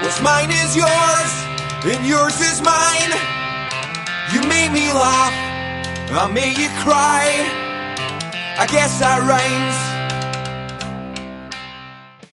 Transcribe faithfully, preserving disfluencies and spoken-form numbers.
What's mine is yours, and yours is mine. You made me laugh, I made you cry. I guess that rhymes.